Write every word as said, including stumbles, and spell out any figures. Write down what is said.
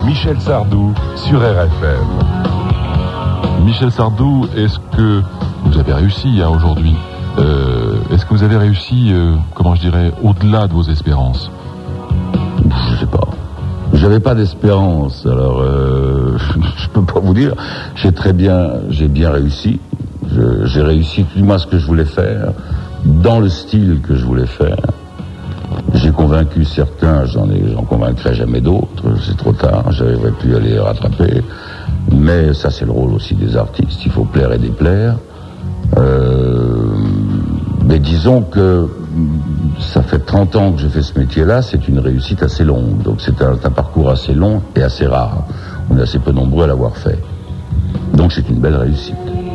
Michel Sardou sur R F M. Michel Sardou, est-ce que vous avez réussi hein, aujourd'hui euh, Est-ce que vous avez réussi, euh, comment je dirais, au-delà de vos espérances? Je sais pas. J'avais pas d'espérance, alors euh, je peux pas vous dire. J'ai très bien, j'ai bien réussi. Je, j'ai réussi tout moi ce que je voulais faire, dans le style que je voulais faire. J'ai convaincu certains, j'en ai, j'en convaincrai jamais d'autres. C'est trop tard, j'aurais pu aller rattraper. Mais ça, c'est le rôle aussi des artistes. Il faut plaire et déplaire. Euh, mais disons que ça fait trente ans que je fais ce métier-là, c'est une réussite assez longue. Donc c'est un, un parcours assez long et assez rare. On est assez peu nombreux à l'avoir fait. Donc c'est une belle réussite.